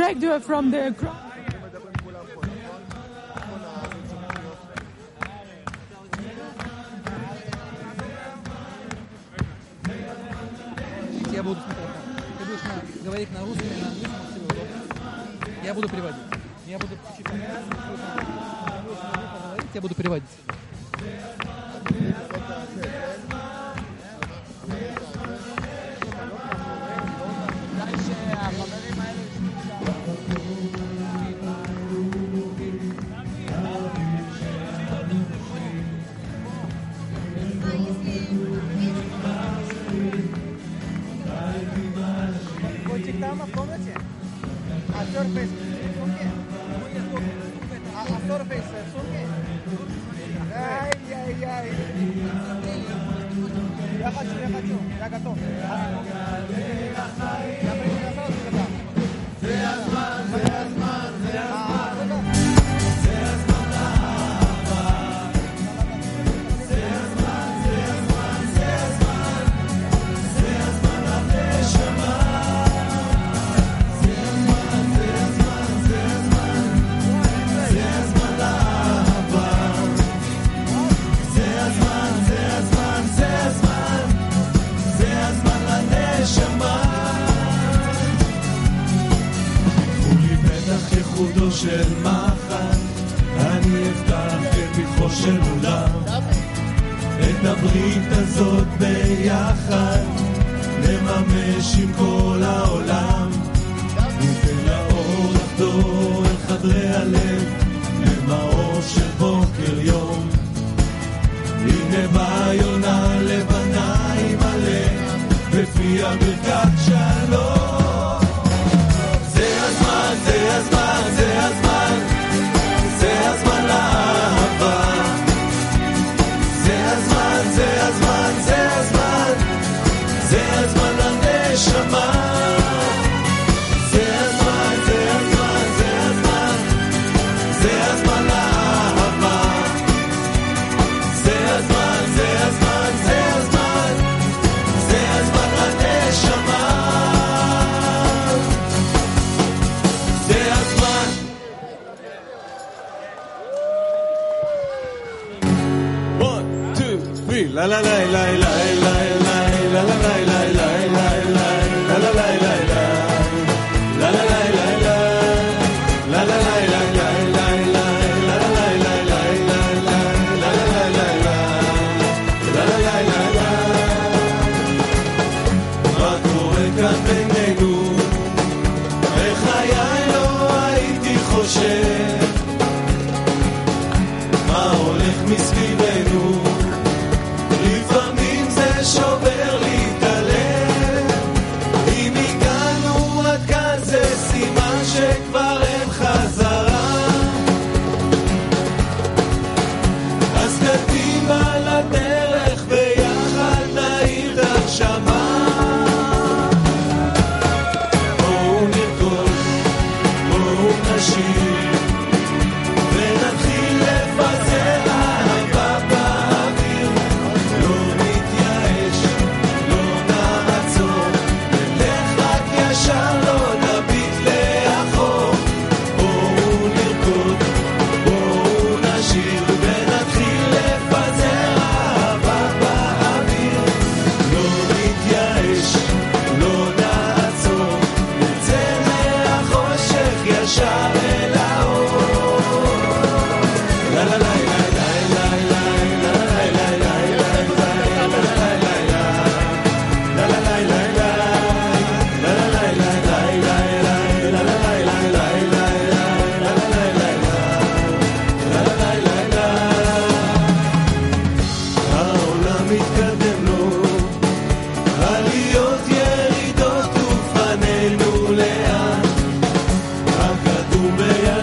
dragged her from the crowd. Я буду смотреть. Ты будешь говорить на русском и на английском, тебе удобно. Я буду переводить. Я буду читать. Я буду переводить. Котик там в комнате? А Surface в сумке? А Surface в сумке? Ай-яй-яй. Я хочу, я готов. חודו של מחר אני אפתח את פתחו של עולם את הברית הזאת ביחד נממש עם כל העולם ניתן לאור לחדור אל חדרי הלב למאור של בוקר יום הנה בא יונה לבנה עם הלב בפי הברכת שלום זה הזמן, זה הזמן, זה הזמן זה הזמן לאהבה זה הזמן, זה הזמן, זה הזמן זה הזמן לנשמה זה הזמן, זה הזמן, זה הזמן זה הזמן לאהבה זה הזמן, זה הזמן, זה הזמן זה הזמן לנשמה זה הזמן One, two, three La la la la la la la la la la la la la la la la la la la La la la la la La la la la la la la La la la la la la la La la la la la La la la la la מה קורה כאן בינינו בחיי לא הייתי חושב מה הולך מסביבנו לפעמים זה שובר לי את הלב אם הגענו עד כאן זה סימן שכבר אין חזרה אז קדימה לדרך ביחד נעיר את הנשמה בואו נרקוד בואו נשיר ונתחיל לפזר אהבה באוויר לא נתייאש, לא נעצור נלך רק ישר, לא נביט לאחור בואו נרקוד, בואו נשיר ונתחיל לפזר אהבה באוויר לא נתייאש, לא נעצור נצא מהחושך ישר אל האור La la la la la la la la la la la La la la la la La la la la la La la la la la La la la la la העולם מתקדם לו עליות ירידות ופנינו לאן הכדור ביד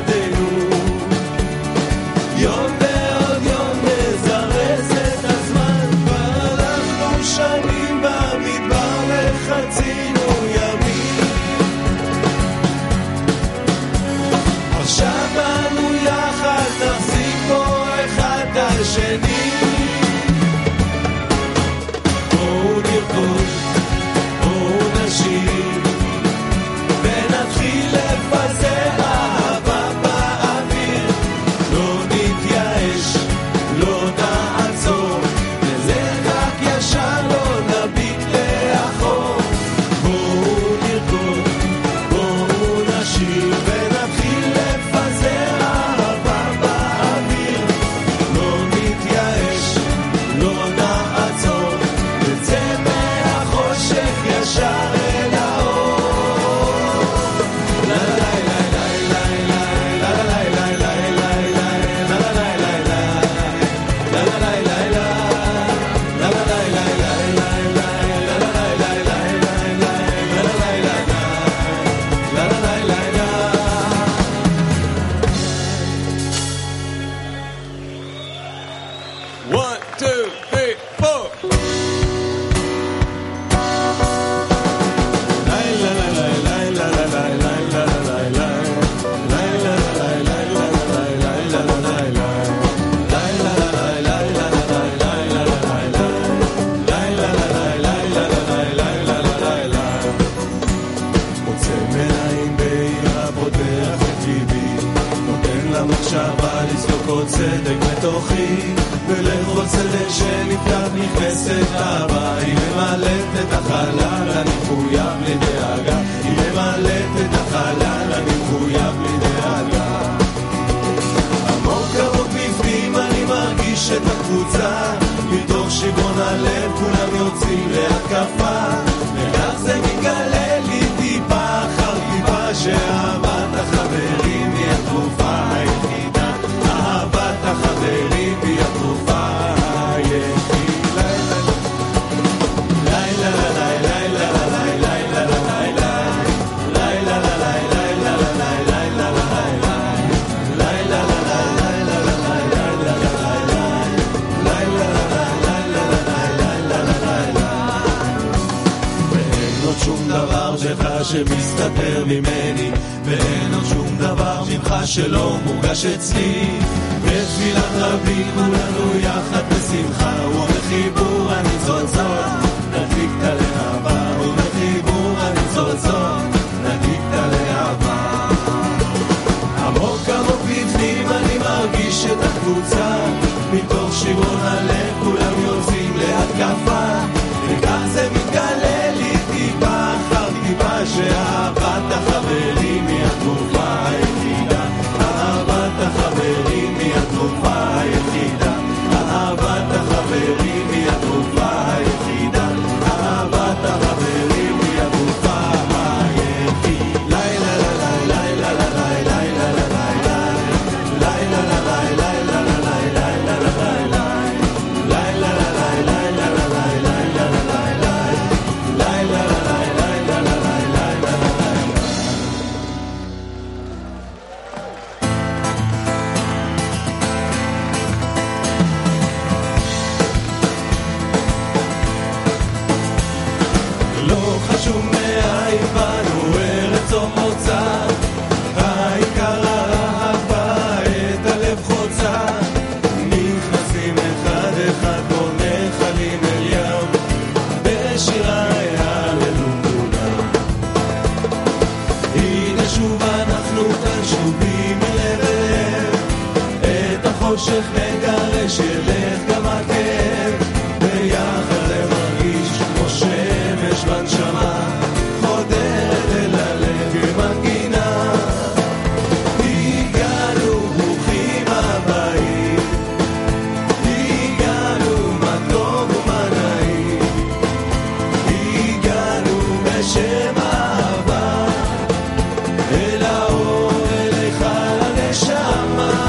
לכל צדק בתוכי, ולכל צדק שנפתח נכנסת אהבה. היא ממלאת את החלל, אני מחויב בלי דאגה. היא ממלאת את החלל, אני מחויב בלי דאגה. עמוק עמוק בפנים אני מרגיש את הקבוצה, מתוך שברון הלב כולם יוצאים להתקפה, וכך זה מתגלה לי טיפה אחר טיפה, שאהבת החברים היא התרופה היחידה. אהבת החברים היא התרופה היחידה. לילה לילה לילה לילה לילה שום דבר שלך שמסתתר ממני, ואין עוד שום דבר ממך שלא מורגש אצלי. בתפילת רבים כולנו יחד בשמחה, ובחיבור הניצוצות נדליק את הלהבה, ובחיבור הניצוצות נדליק את הלהבה. עמוק עמוק בפנים אני מרגיש את הקבוצה, מתוך שברון הלב כולם יוצאים להתקפה, וכך זה מתגלה לי טיפה אחר טיפה, שאהבת החברים היא התרופה היחידה. אהבת החברים היא התרופה היחידה. אהבת החברים היא התרופה היחידה. אהבת החברים היא התרופה היחידה. לילה לילה לילה לילה לילה לילה חושך מגרש ילך גם הכאב, ביחד למרגיש כמו שמש בנשמה, חודרת אל הלב כמנגינה. הגענו ברוכים הבאים, הגענו מה טוב ומה נעים, הגענו בשם אהבה אל האור אליך הנשמה.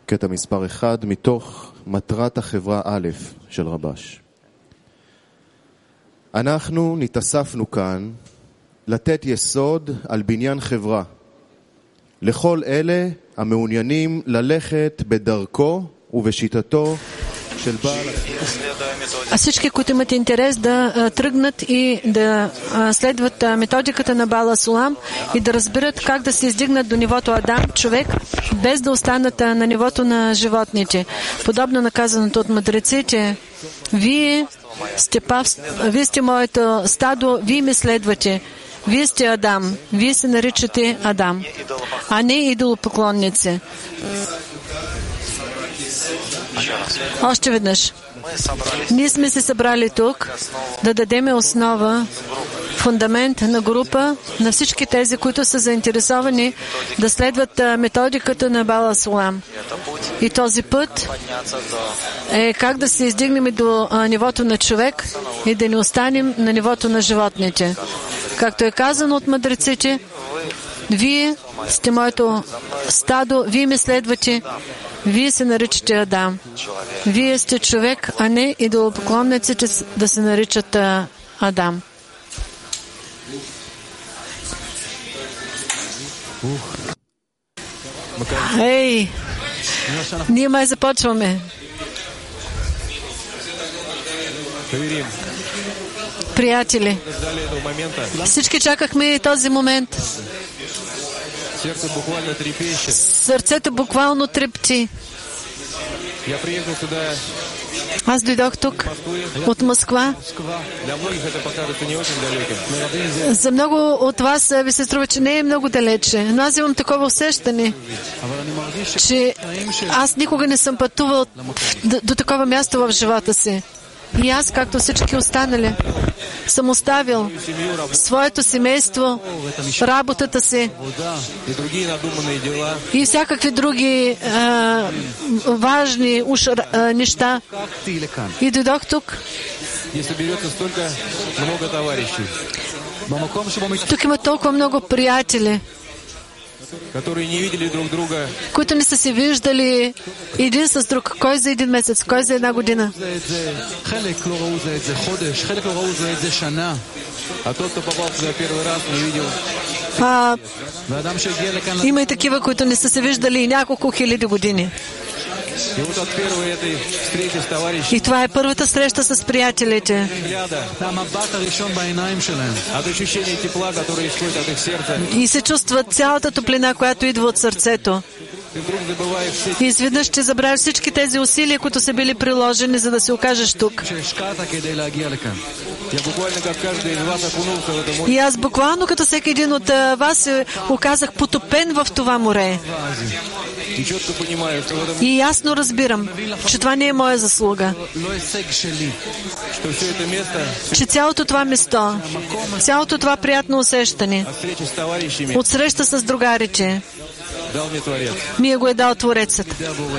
קטע מספר 1 מתוך מטרת החברה א' של רבש. אנחנו נתאספנו כאן לתת יסוד על בניין חברה לכל אלה המעוניינים ללכת בדרכו ובשיטתו של בעל. А всички, които имат интерес да тръгнат и да следват методиката на Баал Асулам и да разберат как да се издигнат до нивото Адам, човек, без да останат на нивото на животните. Подобно наказаното от мъдреците, вие сте моето стадо, вие ме следвате. Вие сте Адам, вие се наричате Адам, а не идолопоклонници. Още веднъж. Ние сме се събрали тук да дадем основа, фундамент на група на всички тези, които са заинтересовани да следват методиката на Баал Асулам. И този път е как да се издигнем до нивото на човек и да не останем на нивото на животните. Както е казано от мъдреците, вие сте моето стадо, вие ме следвате, вие се наричате Адам. Вие сте човек, а не идолопоклонниците да се наричат Адам. Ей, ние май започваме. Приятели, всички чакахме този момент. Сърцето буквално трепти. Аз дойдох тук от Москва. За много от вас ви се струва, че не е много далече. Но аз имам такова усещане, че аз никога не съм пътувал до такова място в живота си. И аз, както всички останали, съм оставил своето семейство, работата си и всякакви други важни неща. И дойдох тук. Тук има толкова много приятели, които не са се виждали един с друг. Кой за един месец, кой за една година. Има и такива, които не са се виждали няколко хиляди години. И това е първата среща с приятелите. И се чувства цялата топлина, която идва от сърцето. И изведнъж ще забравиш всички тези усилия, които са били приложени, за да се окажеш тук. И аз буквално като всеки един от вас се оказах потопен в това море. И ясно разбирам, че това не е моя заслуга. Че цялото това место, цялото това приятно усещане от среща с другарите ми го е дал Творецът.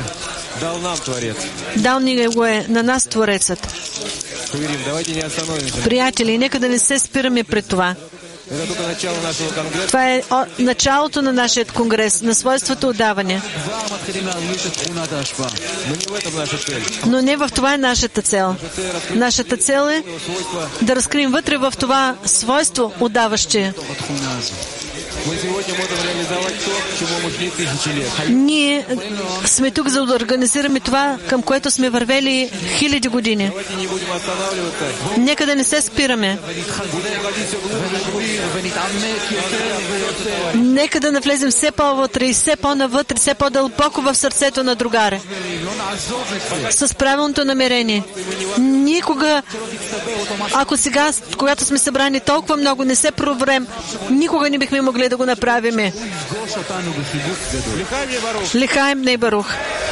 Дал ни го е на нас Творецът. Приятели, нека да не се спираме пред това. Това е началото на нашия конгрес, на свойството отдаване. Но не в това е нашата цел. Нашата цел е да разкрием вътре в това свойство отдаваще. Ние сме тук, за да организираме това, към което сме вървели хиляди години. Нека да не се спираме. Нека да навлезем все по-вътре и все по-навътре, все по-дълбоко в сърцето на другаре. С правилното намерение. Никога, ако сега, когато сме събрани толкова много, не се проврем, никога не бихме могли да го направиме. Лихаим не барух.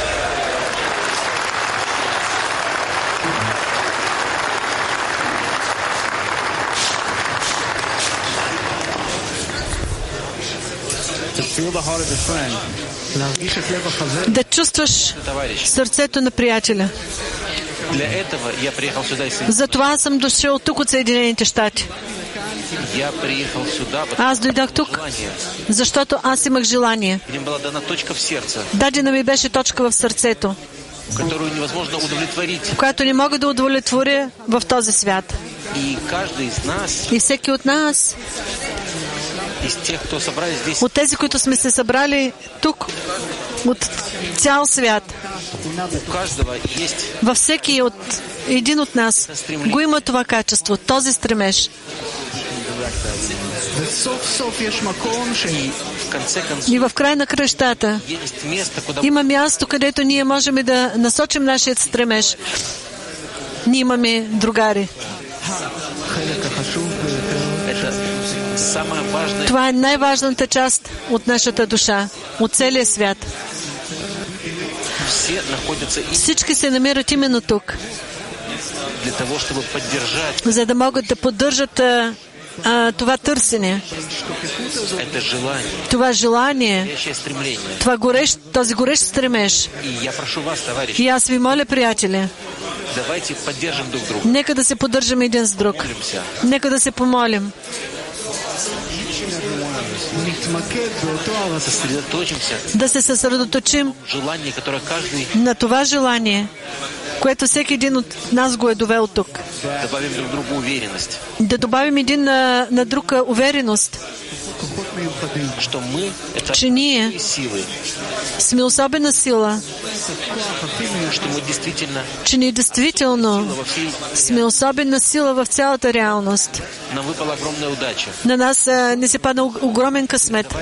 Да чувстваш сърцето на приятеля. Затова съм дошъл тук от Съединените щати. Аз дойдох тук, защото аз имах желание. Дадена ми беше точка в сърцето, която не мога да удовлетворя в този свят. И всеки от нас, от тези, които сме се събрали тук, от цял свят, във всеки един от нас го има това качество, този стремеж. И в край на кръщата има място, където ние можем да насочим нашия стремеж. Ние имаме другари. Това е най-важната част от нашата душа, от целия свят. Всички се намират именно тук, за да могат да поддържат това търсене, това желание, този горещ стремеж. И аз ви моля, приятели, нека да се поддържаме един с друг. Нека да се помолим. Да се съсредоточим на това желание, което всеки един от нас го е довел тук. Да добавим един на друг увереност, че ние сме особена сила, че ние действително сме особена сила в цялата реалност. На нас не се падна огромен късмет.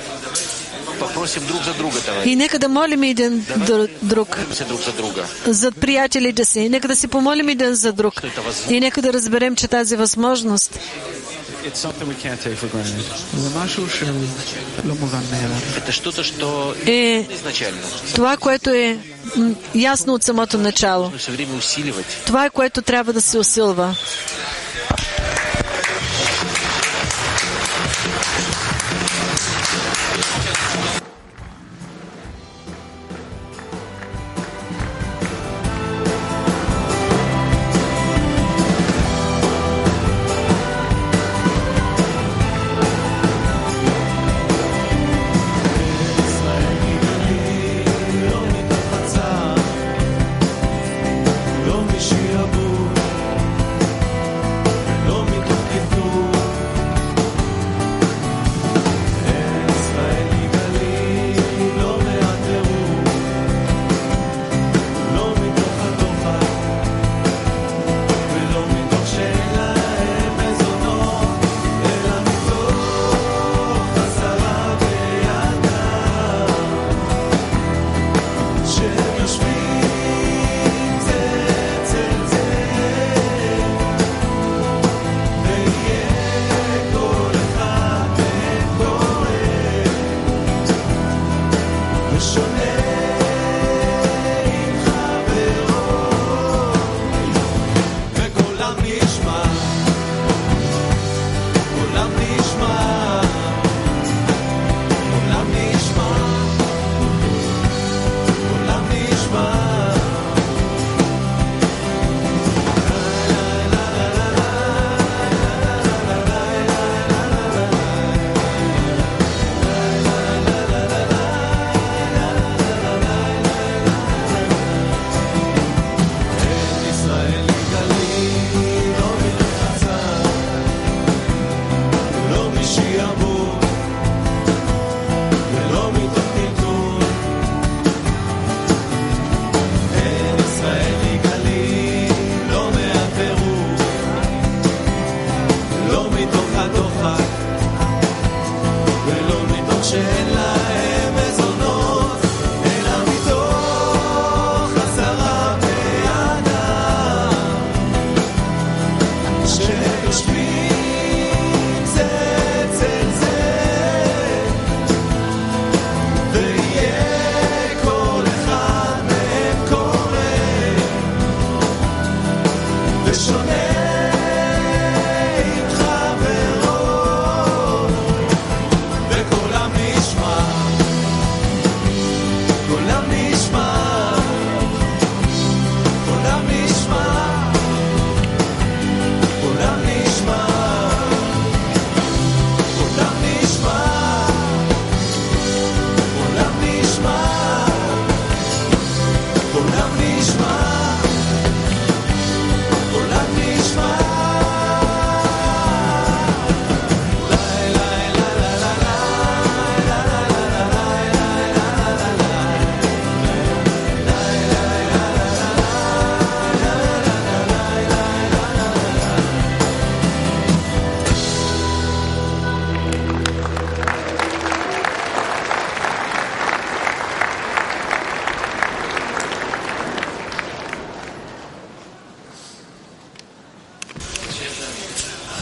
И нека да молим един друг за приятелите си. Нека да се помолим един за друг. И нека да разберем, че тази възможност е това, което е ясно от самото начало. Това е, което трябва да се усилва.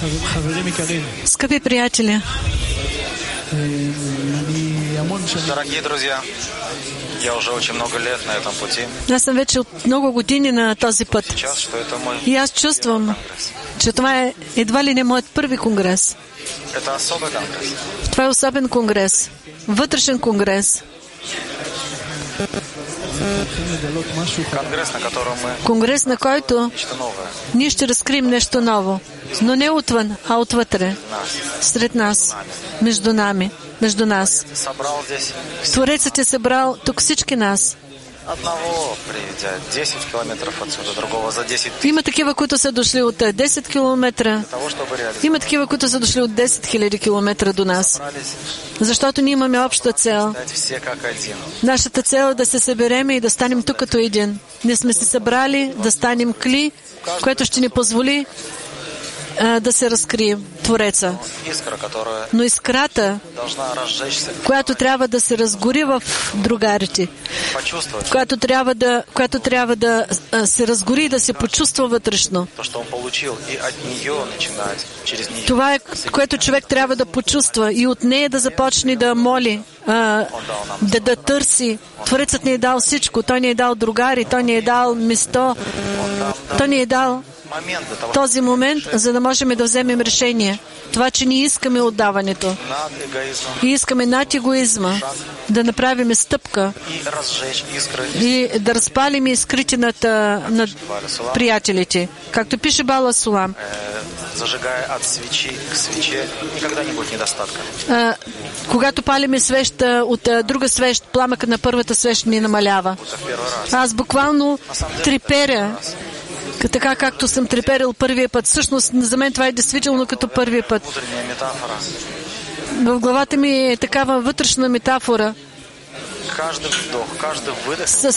Скъпи приятели, Дорогие друзья, я уже очень много лет на этом пути. аз съм вече от много години на този път. Сейчас, что это мой И аз чувствам, че това е едва ли не моят първи конгрес. это особый конгресс. Това е особен конгрес. Вътрешен конгрес. Конгресс, на котором мы Конгрес, на който нечто новое. ние ще разкрием нещо ново. Но не отвън, а отвътре. Нас Сред нас. Между нами. Между нас. собрал здесь Творецът е събрал тук всички нас. одного, приведя 10 километров отсюда, другого за 10 тысяч. Има такива, които са дошли от 10 километра. Того, чтобы реализовать. Има такива, които са дошли от 10 000 километра до нас. Собрались Защото ние имаме обща цел. стать все как один. Нашата цел е да се събереме и да станем тук като един. Ние сме се събрали да станем кли, което ще ни позволи да се разкрие Твореца. Искра, которая Но искрата, должна разжечься, която трябва да се разгори в другарите, почувствовать която трябва да се разгори и да се почувства вътрешно. то, что он получил, и от нее начинать, через нее. Това е, което човек трябва да почувства и от нея да започне да моли, да търси. Творецът ни е дал всичко. Той ни е дал другари, той ни е дал место, той ни е дал Момент до того, този момент, за да можем да вземем решение. Това, че ние искаме отдаването над эгоизмом и искаме над егоизма да направим стъпка и разжечь искры. и да разпалим искрите над приятелите. Както пише Бала Сулам, Зажигая от свечи к свече, никогда не будет недостатка. когато палиме свеща от друга свещ, пламъка на първата свещ ни намалява. Это в первый раз. Аз буквално треперя, така както съм треперил първия път. Всъщност, за мен това е действително като първия път. Внутренняя метафора. В главата ми е такава вътрешна метафора. Каждый вдох, каждый выдох С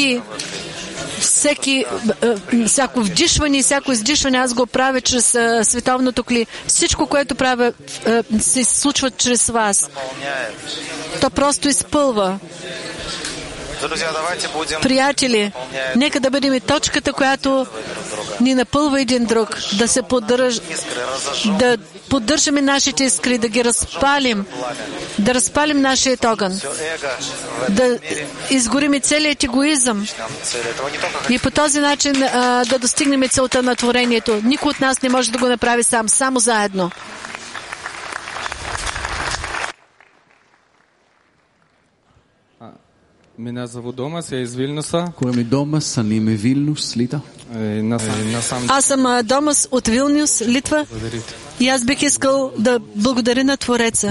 всяко вдишване и всяко издишване аз го правя чрез световното кли. Всичко, което правя, се случва чрез вас. наполняет. То просто изпълва. Друзья, давайте будем Приятели, нека да бъдем точката, която ни напълва един друг, да се искры разожжем. да поддържаме нашите искри, да ги разпалим, да разпалим нашия огън, Все эго в да этом мире изгорим и целият егоизъм нам цель этого не только и по този начин да достигнем целта на творението. Никой от нас не може да го направи сам, само заедно. Меня зовут Домас, я из Вильнюса. קוראים לי דומאס, אני מווילנוס, ליטא. На самом деле, Аз съм Домас от Вилнюс, Литва, и аз бих искал да благодаря на Твореца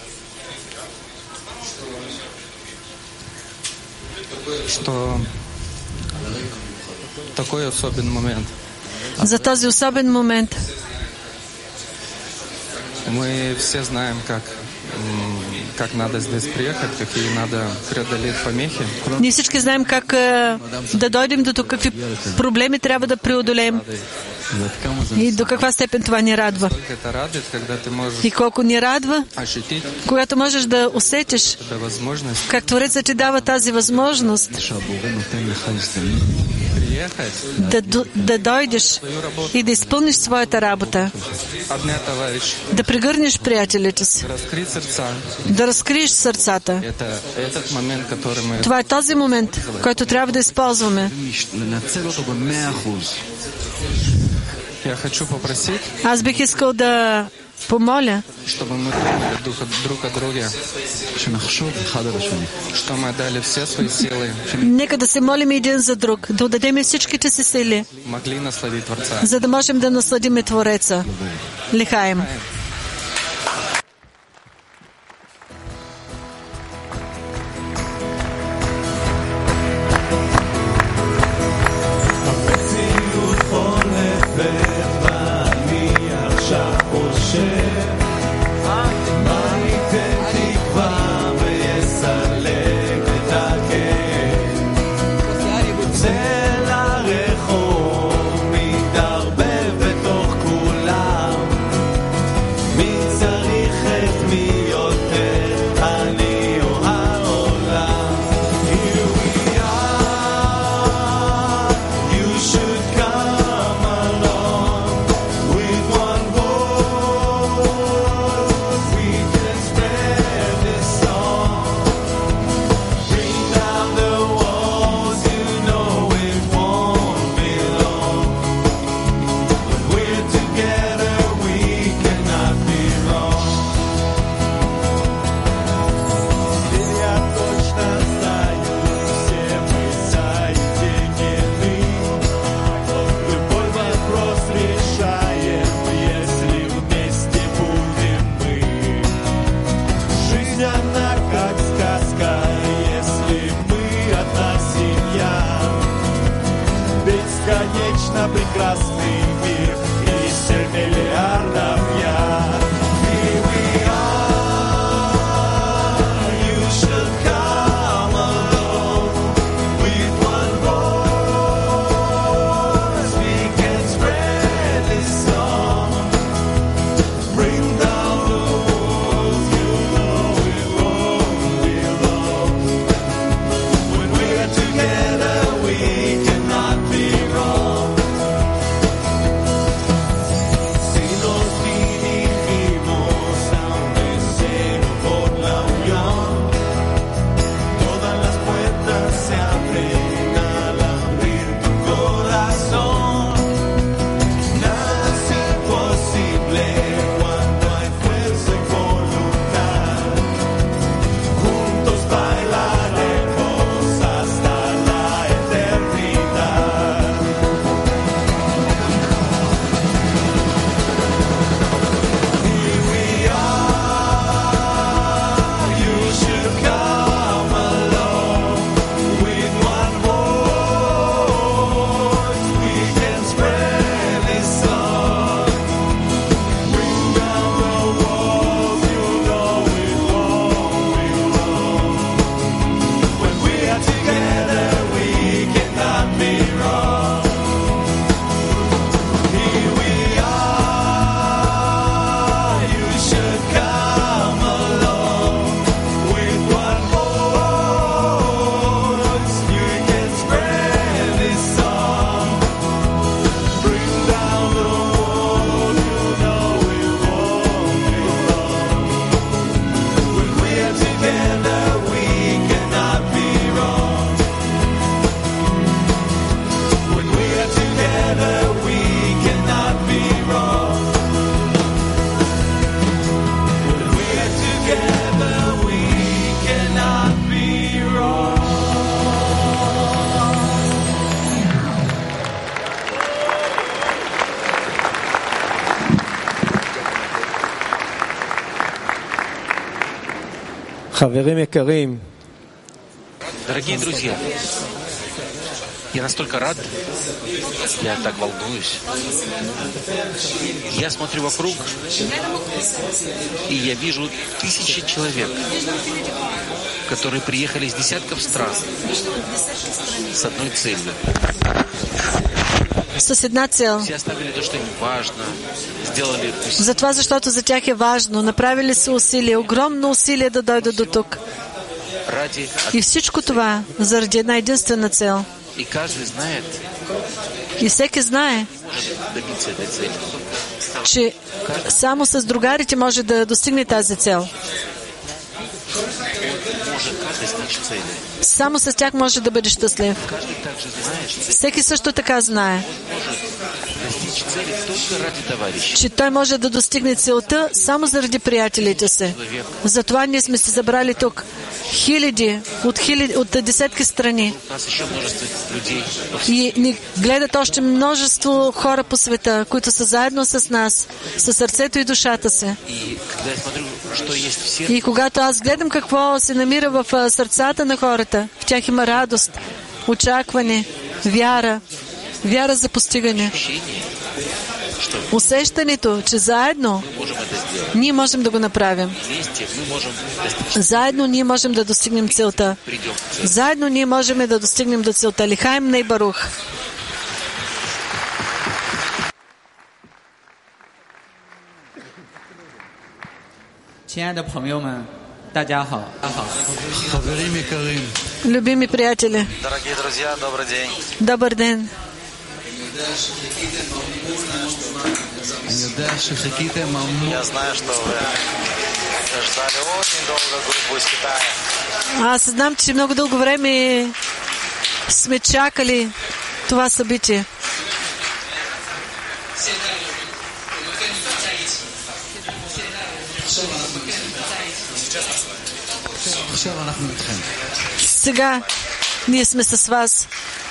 что такой особенный момент. за този особен момент. Мы все знаем, как надо здесь приехать, какие надо преодолеть помехи. Ние всички знаем как да дойдем до тук, какви проблеми трябва да преодолеем и до каква степен това ни радва. Только это радует, когда ты можешь И колко ни радва, ощутить когато можеш да усетиш эту возможность как Творецът ти дава тази възможност שהבורא נותן לך הזדמנות приехать, да дойдеш и да изпълниш своята работа, обнять товарищ, да прегърнеш приятелите си, раскрыть сердца. да разкриеш сърцата. Это этот момент, который мы... Това е този момент, който трябва да използваме. לנצל אותו ב-100%. Я хочу попросить, Аз бих искал да помоля, чтобы мы думали друг о друге, שנחשוב אחד על השני. что мы отдали все свои силы, нека да се молим един за друг, да отдадем всичките си сили, могли насладить Творца. за да можем да насладим Твореца. Лихаем. прекрасный мир и 7 миллиардов я. Here we are, you should come along with one voice. We can spread this song, bring down the walls. You know it won't be long. When we are together, we cannot be wrong. Si nos dirigimos a un deseo por la unión, todas las puertas se abren al abrir tu corazón. Nada es imposible cuando hay fuerza y voluntad. Juntos bailaremos hasta la eternidad. Here we are, you should come along with one voice. We can spread this song, bring down the walls. You know it won't be long. When we are together, we cannot be wrong. Here we are, you should come along with one voice. You can spread this song, bring down the wall. You know it won't be long. When we are together, we cannot be wrong. When we are together, we cannot be wrong. When we are together, we cannot be wrong. חברים יקרים, Дорогие друзья, я настолько рад, я так волнуюсь. Я смотрю вокруг, и я вижу тысячи человек, которые приехали из десятков стран с одной целью. С една цел. Все оставили то, что им важно, сделали Затова, защото за тях е важно. Направили са усилия, огромно усилие да дойдат до тук. ради... И всичко това заради една единствена цел. И каждый знает, И всеки знае, может добиться этой цели. че само с другарите може да достигне тази цел. Может каждый стичь цели. Само с тях може да бъде щастлив. Каждый также знает, что Всеки също така знае, достичь цели только ради товарища. че той може да достигне целта само заради приятелите си. Затова ние сме се забрали тук. Хиляди, от десетки страни. У нас еще множество людей. И ни гледат още множество хора по света, които са заедно с нас, със сърцето и душата си. И когда я смотрю, что есть в сердце, И когато аз гледам какво се намира в сърцата на хората, в тях има радост, очакване, вяра за постигане. Усещането, че заедно можем это сделать. ние можем да го направим. Вместе мы можем достичь, Заедно ние можем да достигнем целта. придем к цели. Заедно ние можем да достигнем до целта. Лихаем Ней Барух. 亲爱的朋友们，大家好， חברים יקרים, Любими приятели, Дорогие друзья, добрый день. добър ден. אני יודע שחיכיתם המון. Я знаю, что вы ждали очень долго группу из Китая. Аз знам, че много дълго време сме чакали това събитие. עכשיו אנחנו איתכם. Сега ние сме с вас.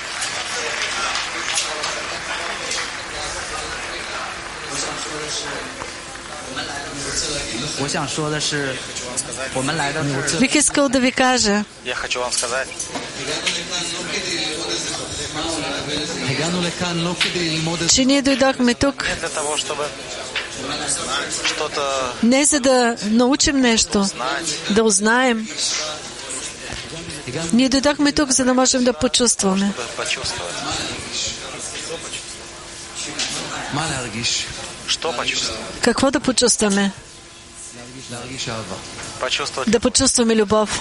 我想说的是，我们来到这儿， Бих искал да ви кажа, Я хочу вам сказать, че ние дойдохме тук не за да научим нещо, да узнаем. Ние дойдохме тук, за да можем да почувстваме. Какво да почувстваме? Да почувстваме любов.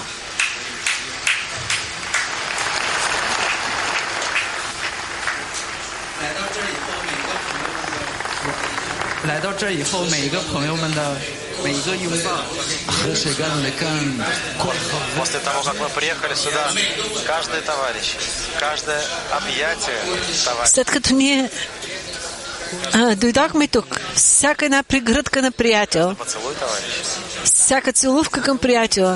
После того, как мы приехали сюда, каждый товарищ, каждое объятие товарища. След като ние дойдохме тук, всяка една прегръдка на приятел, всяка целувка към приятела,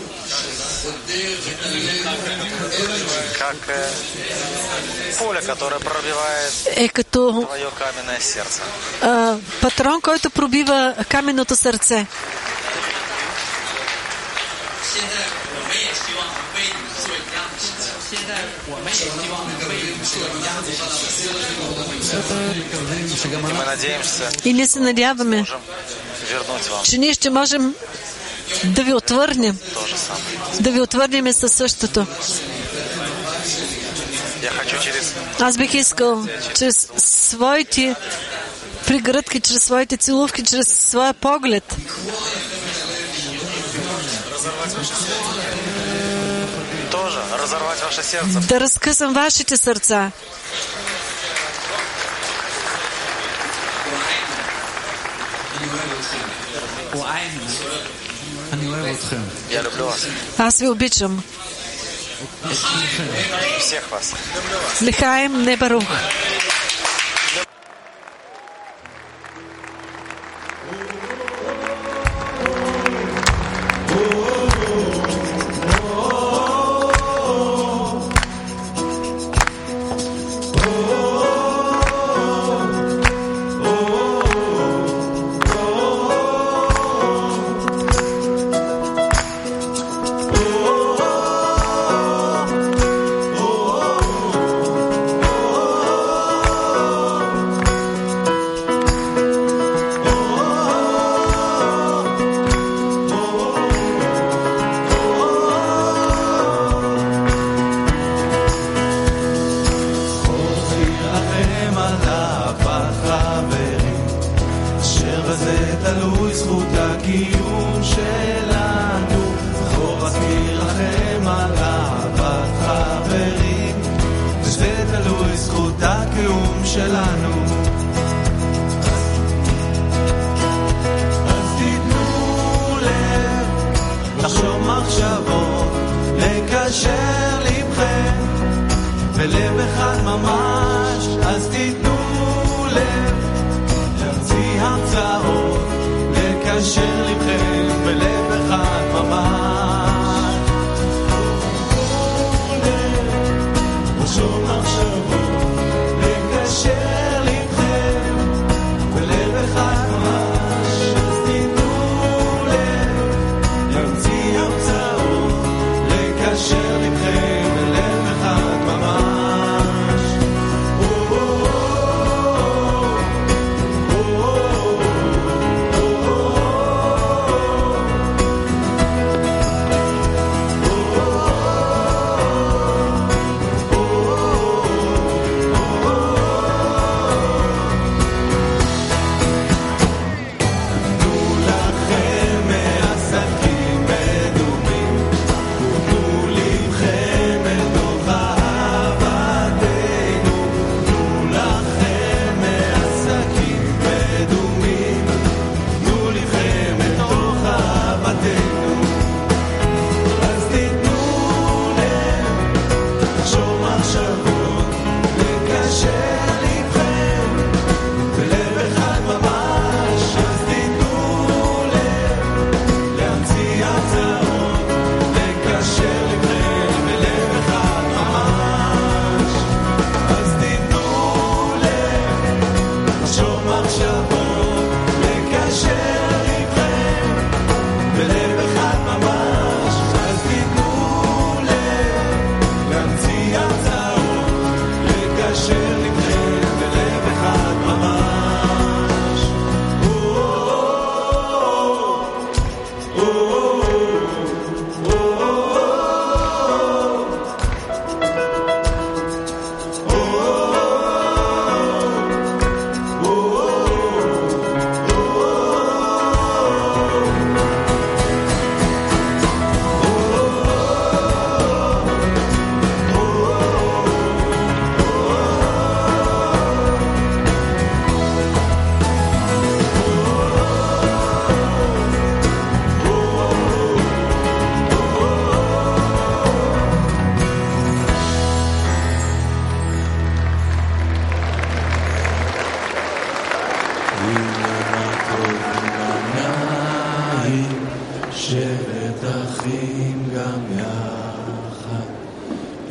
как поле, которое пробивает твое каменное сердце. Патрон, който пробива каменното сърце. И ние се надяваме, че ние ще можем да ви отвърнем. Да ви отвърнем със същото. Аз бих искал чрез своите прегръдки, чрез своите целувки, чрез своя поглед да разкъсам вашите сърца. Аз ви обичам. Лихаем не барух.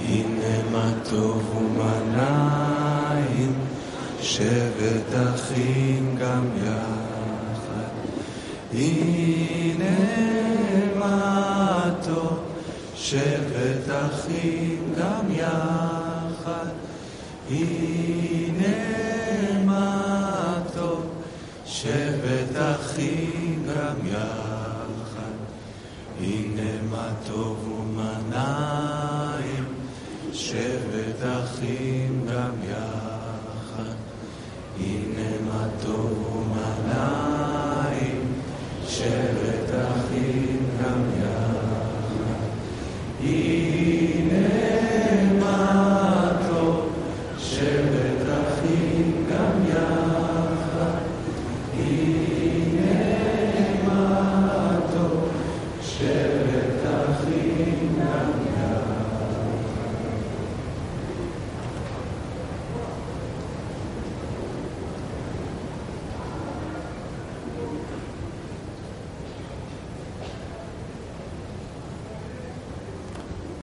הנה מה טוב ומה נעים, שבת אחים גם יחד. הנה מה טוב, שבת אחים גם יחד. הנה מה טוב, שבת אחים גם יחד. הנה מה טוב ומה נעים, שבת אחים גם יחד. הנה מה טוב ומה נעים, שבת אחים גם יחד. הנה מה טוב, שבת אחים גם יחד.